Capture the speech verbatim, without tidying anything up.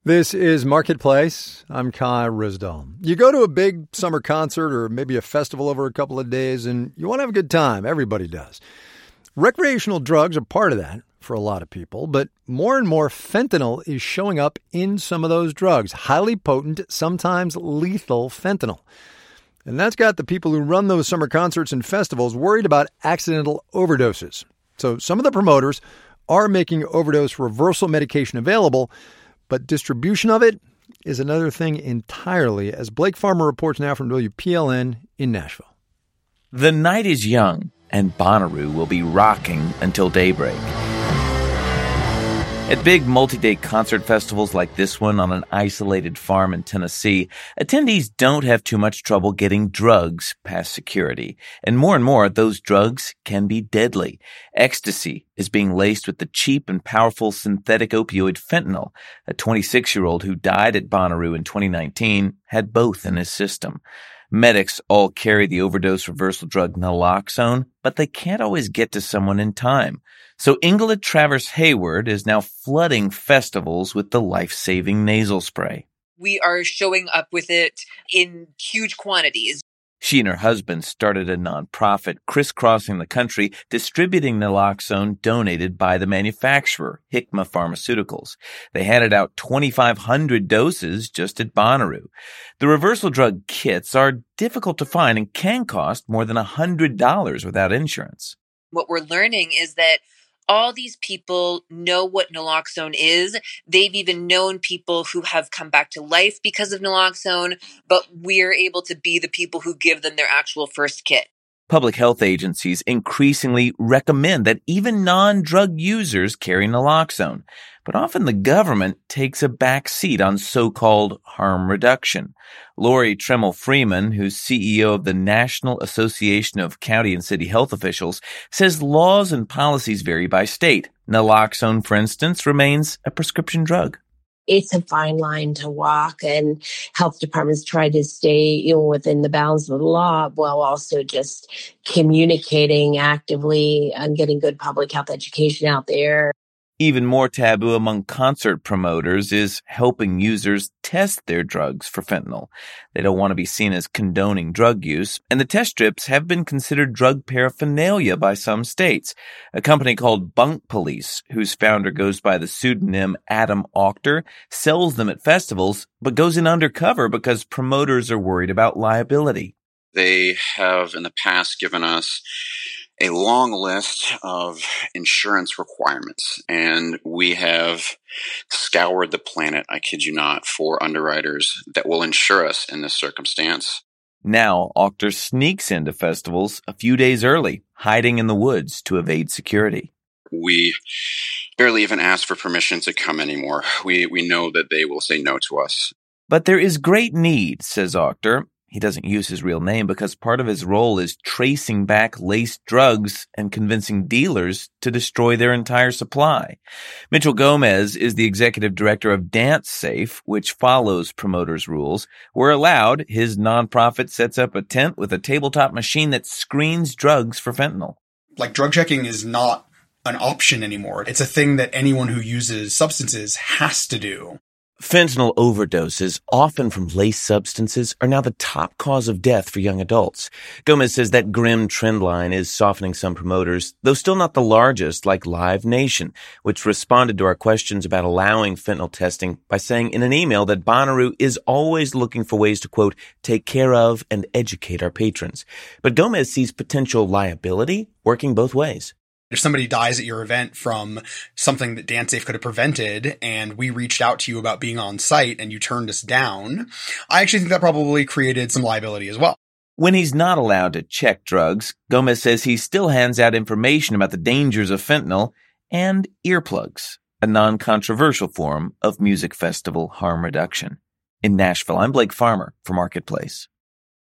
This is Marketplace. I'm Kai Risdall. You go to a big summer concert or maybe a festival over a couple of days and you want to have a good time. Everybody does. Recreational drugs are part of that for a lot of people, but more and more fentanyl is showing up in some of those drugs. Highly potent, sometimes lethal fentanyl. And that's got the people who run those summer concerts and festivals worried about accidental overdoses. So some of the promoters are making overdose reversal medication available, but distribution of it is another thing entirely, as Blake Farmer reports now from W P L N in Nashville. The night is young, and Bonnaroo will be rocking until daybreak. At big multi-day concert festivals like this one on an isolated farm in Tennessee, attendees don't have too much trouble getting drugs past security. And more and more, those drugs can be deadly. Ecstasy is being laced with the cheap and powerful synthetic opioid fentanyl. A twenty-six-year-old who died at Bonnaroo in twenty nineteen had both in his system. Medics all carry the overdose reversal drug naloxone, but they can't always get to someone in time. So Ingela Travers Hayward is now flooding festivals with the life-saving nasal spray. We are showing up with it in huge quantities. She and her husband started a nonprofit crisscrossing the country distributing naloxone donated by the manufacturer, Hikma Pharmaceuticals. They handed out twenty-five hundred doses just at Bonnaroo. The reversal drug kits are difficult to find and can cost more than one hundred dollars without insurance. What we're learning is that all these people know what naloxone is. They've even known people who have come back to life because of naloxone, but we're able to be the people who give them their actual first kit. Public health agencies increasingly recommend that even non-drug users carry naloxone, but often the government takes a back seat on so-called harm reduction. Lori Tremmel Freeman, who's C E O of the National Association of County and City Health Officials, says laws and policies vary by state. Naloxone, for instance, remains a prescription drug. It's a fine line to walk, and health departments try to stay, you know, within the bounds of the law while also just communicating actively and getting good public health education out there. Even more taboo among concert promoters is helping users test their drugs for fentanyl. They don't want to be seen as condoning drug use, and the test strips have been considered drug paraphernalia by some states. A company called Bunk Police, whose founder goes by the pseudonym Adam Auchter, sells them at festivals, but goes in undercover because promoters are worried about liability. They have in the past given us a long list of insurance requirements, and we have scoured the planet, I kid you not, for underwriters that will insure us in this circumstance. Now, Auchter sneaks into festivals a few days early, hiding in the woods to evade security. We barely even ask for permission to come anymore. We, we know that they will say no to us. But there is great need, says Auchter. He doesn't use his real name because part of his role is tracing back laced drugs and convincing dealers to destroy their entire supply. Mitchell Gomez is the executive director of DanceSafe, which follows promoters' rules. Where allowed, his nonprofit sets up a tent with a tabletop machine that screens drugs for fentanyl. Like, drug checking is not an option anymore. It's a thing that anyone who uses substances has to do. Fentanyl overdoses, often from laced substances, are now the top cause of death for young adults. Gomez says that grim trend line is softening some promoters, though still not the largest, like Live Nation, which responded to our questions about allowing fentanyl testing by saying in an email that Bonnaroo is always looking for ways to, quote, take care of and educate our patrons. But Gomez sees potential liability working both ways. If somebody dies at your event from something that DanceSafe could have prevented, and we reached out to you about being on site and you turned us down, I actually think that probably created some liability as well. When he's not allowed to check drugs, Gomez says he still hands out information about the dangers of fentanyl and earplugs, a non-controversial form of music festival harm reduction. In Nashville, I'm Blake Farmer for Marketplace.